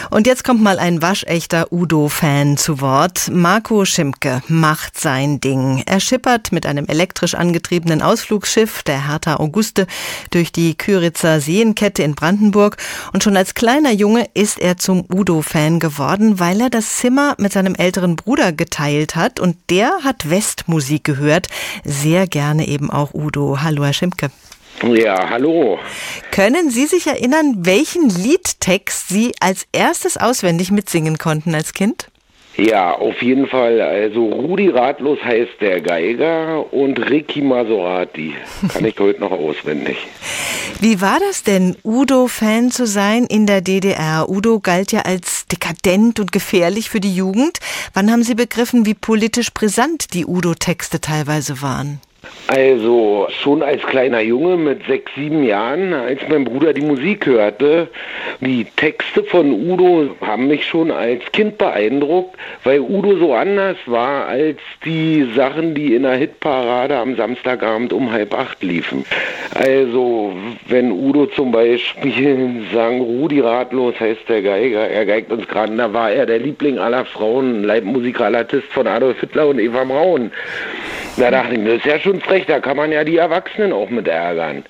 Und jetzt kommt mal ein waschechter Udo-Fan zu Wort. Marco Schimke macht sein Ding. Er schippert mit einem elektrisch angetriebenen Ausflugsschiff, der Hertha Auguste, durch die Kyritzer Seenkette in Brandenburg. Und schon als kleiner Junge ist er zum Udo-Fan geworden, weil er das Zimmer mit seinem älteren Bruder geteilt hat. Und der hat Westmusik gehört. Sehr gerne eben auch Udo. Hallo, Herr Schimke. Ja, hallo. Können Sie sich erinnern, welchen Liedtext Sie als erstes auswendig mitsingen konnten als Kind? Ja, auf jeden Fall. Also Rudi Ratlos heißt der Geiger und Ricky Maserati kann ich heute noch auswendig. Wie war das denn, Udo-Fan zu sein in der DDR? Udo galt ja als dekadent und gefährlich für die Jugend. Wann haben Sie begriffen, wie politisch brisant die Udo-Texte teilweise waren? Also schon als kleiner Junge mit 6, 7 Jahren, als mein Bruder die Musik hörte, die Texte von Udo haben mich schon als Kind beeindruckt, weil Udo so anders war als die Sachen, die in der Hitparade am Samstagabend um 7:30 liefen. Also wenn Udo zum Beispiel sang, Rudi Ratlos heißt der Geiger, er geigt uns gerade, da war er der Liebling aller Frauen, Leibmusiker aller Artist von Adolf Hitler und Eva Braun. Da dachte ich, das ist ja schon frech, da kann man ja die Erwachsenen auch mit ärgern.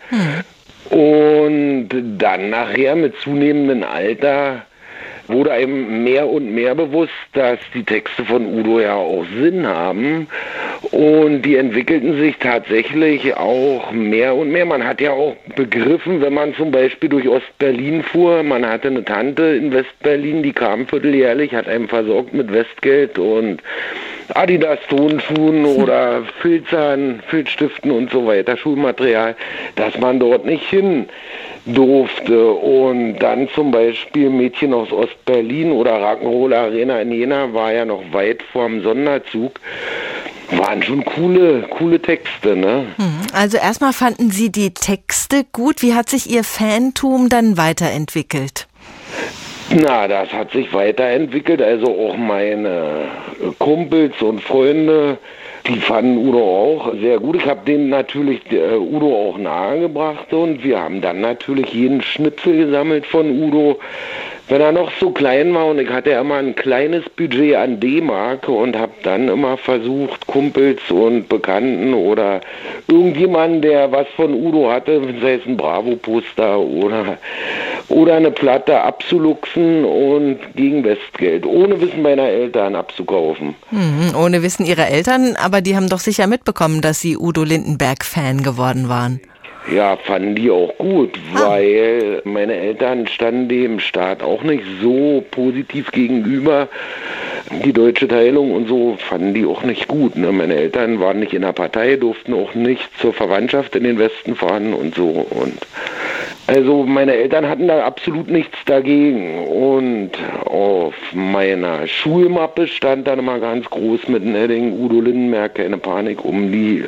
Und dann nachher mit zunehmendem Alter wurde einem mehr und mehr bewusst, dass die Texte von Udo ja auch Sinn haben. Und die entwickelten sich tatsächlich auch mehr und mehr. Man hat ja auch begriffen, wenn man zum Beispiel durch Ostberlin fuhr, man hatte eine Tante in Westberlin, die kam vierteljährlich, hat einem versorgt mit Westgeld und Adidas Tonschuhen oder Filzern, Filzstiften und so weiter, Schulmaterial, dass man dort nicht hin durfte. Und dann zum Beispiel Mädchen aus Ostberlin oder Rock'n'Roll Arena in Jena war ja noch weit vorm Sonderzug. Waren schon coole Texte, ne? Also erstmal fanden Sie die Texte gut. Wie hat sich Ihr Fantum dann weiterentwickelt? Na, das hat sich weiterentwickelt. Also auch meine Kumpels und Freunde, die fanden Udo auch sehr gut. Ich habe denen natürlich Udo auch nahegebracht und wir haben dann natürlich jeden Schnipsel gesammelt von Udo. Wenn er noch so klein war und ich hatte ja immer ein kleines Budget an D-Mark und habe dann immer versucht, Kumpels und Bekannten oder irgendjemanden, der was von Udo hatte, sei es ein Bravo-Poster oder eine Platte abzuluxen und gegen Westgeld, ohne Wissen meiner Eltern abzukaufen. Ohne Wissen Ihrer Eltern, aber die haben doch sicher mitbekommen, dass Sie Udo Lindenberg-Fan geworden waren. Ja, fanden die auch gut, weil meine Eltern standen dem Staat auch nicht so positiv gegenüber. Die deutsche Teilung und so fanden die auch nicht gut. Ne? Meine Eltern waren nicht in der Partei, durften auch nicht zur Verwandtschaft in den Westen fahren und so. Und also meine Eltern hatten da absolut nichts dagegen. Und auf meiner Schulmappe stand dann immer ganz groß mit einem Heading Udo Lindenberg, keine Panik, um die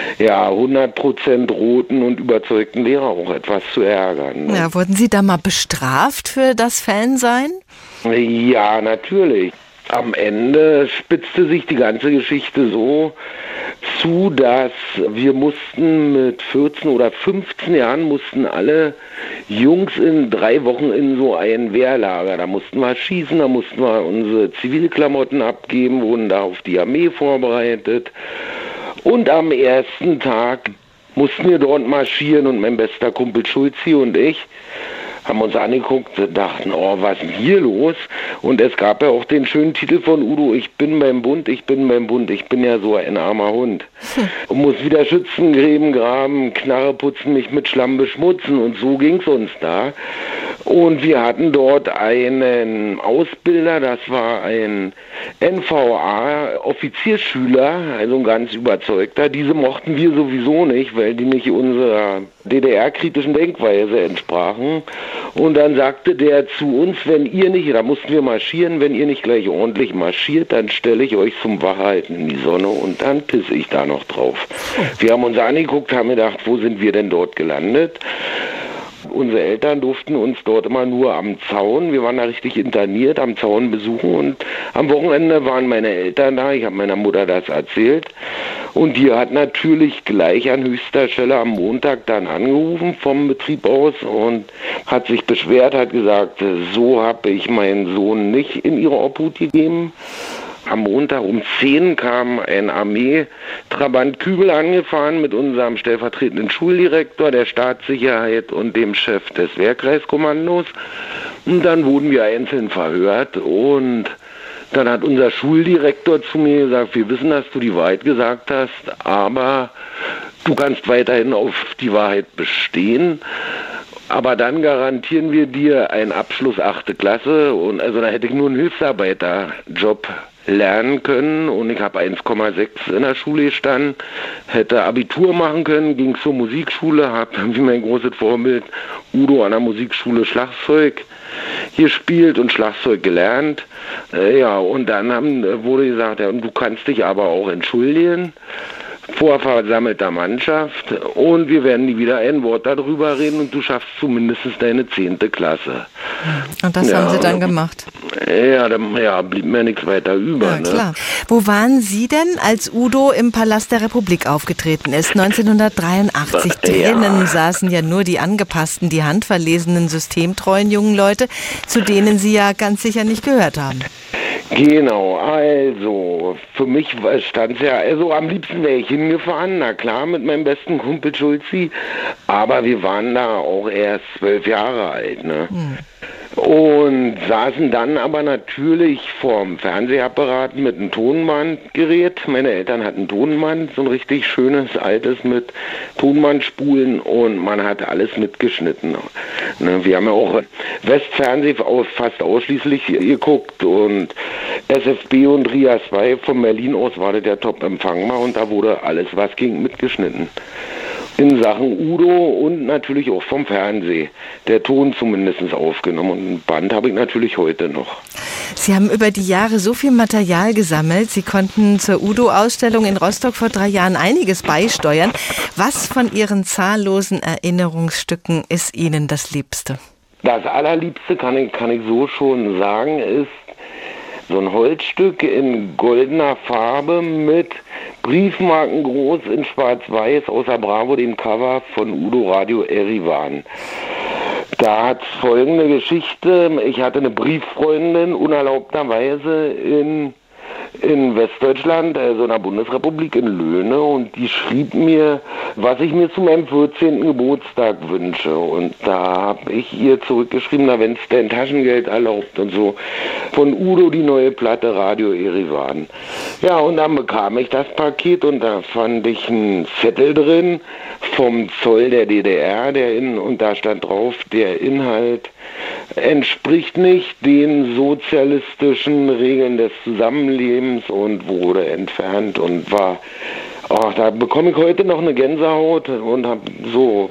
100% roten und überzeugten Lehrer auch etwas zu ärgern. Ne? Ja, wurden Sie da mal bestraft für das Fansein? Ja, natürlich. Am Ende spitzte sich die ganze Geschichte so zu, dass wir mussten mit 14 oder 15 Jahren mussten alle Jungs in 3 Wochen in so ein Wehrlager. Da mussten wir schießen, da mussten wir unsere Zivilklamotten abgeben, wurden da auf die Armee vorbereitet. Und am ersten Tag mussten wir dort marschieren und mein bester Kumpel Schulzi und ich haben uns angeguckt, dachten, was ist denn hier los? Und es gab ja auch den schönen Titel von Udo, ich bin beim Bund, ich bin beim Bund, ich bin ja so ein armer Hund. Und muss wieder Schützengräben graben, Knarre putzen, mich mit Schlamm beschmutzen und so ging's uns da. Und wir hatten dort einen Ausbilder, das war ein NVA-Offiziersschüler, also ein ganz überzeugter. Diese mochten wir sowieso nicht, weil die nicht unserer DDR-kritischen Denkweise entsprachen. Und dann sagte der zu uns, wenn ihr nicht, da mussten wir marschieren, wenn ihr nicht gleich ordentlich marschiert, dann stelle ich euch zum Wachhalten in die Sonne und dann pisse ich da noch drauf. Wir haben uns angeguckt, haben gedacht, wo sind wir denn dort gelandet? Unsere Eltern durften uns dort immer nur am Zaun, wir waren da richtig interniert, am Zaun besuchen und am Wochenende waren meine Eltern da, ich habe meiner Mutter das erzählt und die hat natürlich gleich an höchster Stelle am Montag dann angerufen vom Betrieb aus und hat sich beschwert, hat gesagt, so habe ich meinen Sohn nicht in ihre Obhut gegeben. Am Montag um 10 kam ein Armee-Trabant Kübel angefahren mit unserem stellvertretenden Schuldirektor, der Staatssicherheit und dem Chef des Wehrkreiskommandos. Und dann wurden wir einzeln verhört und dann hat unser Schuldirektor zu mir gesagt, wir wissen, dass du die Wahrheit gesagt hast, aber du kannst weiterhin auf die Wahrheit bestehen. Aber dann garantieren wir dir einen Abschluss 8. Klasse und also da hätte ich nur einen Hilfsarbeiterjob lernen können und ich habe 1,6 in der Schule gestanden, hätte Abitur machen können, ging zur Musikschule, habe wie mein großes Vorbild Udo an der Musikschule Schlagzeug gespielt und Schlagzeug gelernt. Ja, und dann wurde gesagt, ja, du kannst dich aber auch entschuldigen vor versammelter Mannschaft und wir werden nie wieder ein Wort darüber reden und du schaffst zumindest deine 10. Klasse. Und das haben Sie dann gemacht? Ja, blieb mir nichts weiter über. Ja, klar. Wo waren Sie denn, als Udo im Palast der Republik aufgetreten ist, 1983? Drinnen saßen ja nur die angepassten, die handverlesenen, systemtreuen jungen Leute, zu denen Sie ja ganz sicher nicht gehört haben. Genau, also für mich stand es ja, also am liebsten wäre ich hingefahren, na klar, mit meinem besten Kumpel Schulzi, aber wir waren da auch erst 12 Jahre alt, ne? Und saßen dann aber natürlich vorm Fernsehapparat mit einem Tonbandgerät. Meine Eltern hatten ein Tonband, so ein richtig schönes, altes mit Tonbandspulen und man hat alles mitgeschnitten. Ne, wir haben ja auch Westfernsehen fast ausschließlich geguckt und SFB und RIA 2 von Berlin aus war der top empfangbar und da wurde alles, was ging, mitgeschnitten. In Sachen Udo und natürlich auch vom Fernsehen. Der Ton zumindest aufgenommen und ein Band habe ich natürlich heute noch. Sie haben über die Jahre so viel Material gesammelt. Sie konnten zur Udo-Ausstellung in Rostock vor 3 Jahren einiges beisteuern. Was von Ihren zahllosen Erinnerungsstücken ist Ihnen das Liebste? Das Allerliebste kann ich so schon sagen, ist so ein Holzstück in goldener Farbe mit Briefmarken groß in schwarz-weiß, außer Bravo dem Cover von Udo Radio Erivan. Da hat folgende Geschichte, ich hatte eine Brieffreundin unerlaubterweise in Westdeutschland, also in der Bundesrepublik in Löhne und die schrieb mir, was ich mir zu meinem 14. Geburtstag wünsche und da habe ich ihr zurückgeschrieben, na wenn es dein Taschengeld erlaubt und so, von Udo die neue Platte Radio Erivan. Ja und dann bekam ich das Paket und da fand ich einen Zettel drin vom Zoll der DDR, und da stand drauf, der Inhalt entspricht nicht den sozialistischen Regeln des Zusammenlebens und wurde entfernt und war, da bekomme ich heute noch eine Gänsehaut und hab so,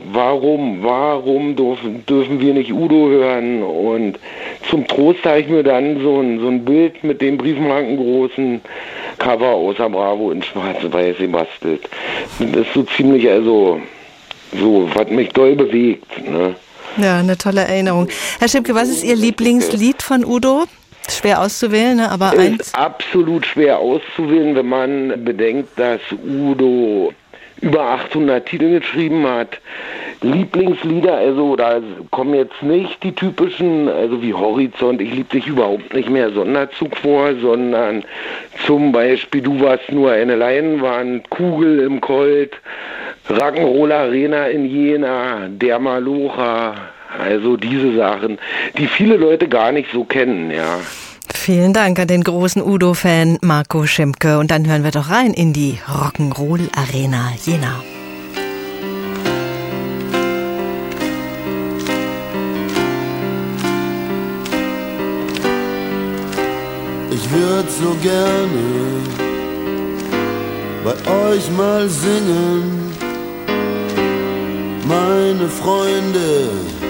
warum dürfen wir nicht Udo hören? Und zum Trost habe ich mir dann so ein Bild mit dem briefmarkengroßen Cover außer Bravo in schwarz-weiß gebastelt. Das ist so ziemlich, also, so, was mich doll bewegt, ne? Ja, eine tolle Erinnerung. Herr Schimke, was ist Ihr Lieblingslied von Udo? Schwer auszuwählen, ne? Aber eins. Ist absolut schwer auszuwählen, wenn man bedenkt, dass Udo über 800 Titel geschrieben hat. Lieblingslieder, also da kommen jetzt nicht die typischen, also wie Horizont, ich lieb dich überhaupt nicht mehr, Sonderzug vor, sondern zum Beispiel Du warst nur eine Leinwand, Kugel im Colt, Rock'n'Roll Arena in Jena, Der Malocha, also diese Sachen, die viele Leute gar nicht so kennen, ja. Vielen Dank an den großen Udo-Fan Marco Schimke. Und dann hören wir doch rein in die Rock'n'Roll Arena Jena. Ich würde so gerne bei euch mal singen, meine Freunde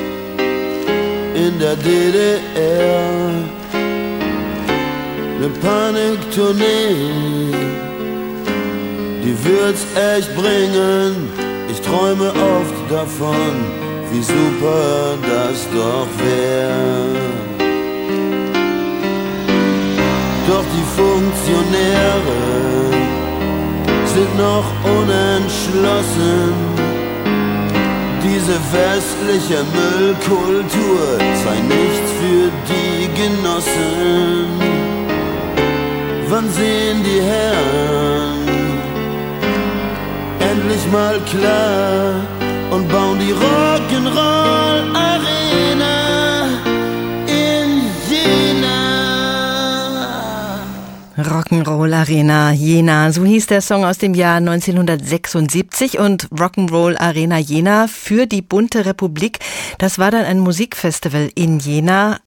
in der DDR. Ne Paniktournee, die wird's echt bringen. Ich träume oft davon, wie super das doch wär. Doch die Funktionäre sind noch unentschlossen. Diese westliche Müllkultur sei nichts für die Genossen. Wann sehen die Herren endlich mal klar und bauen die Rock'n'Roll Arena in Jena? Rock'n'Roll Arena Jena, so hieß der Song aus dem Jahr 1976 und Rock'n'Roll Arena Jena für die Bunte Republik. Das war dann ein Musikfestival in Jena.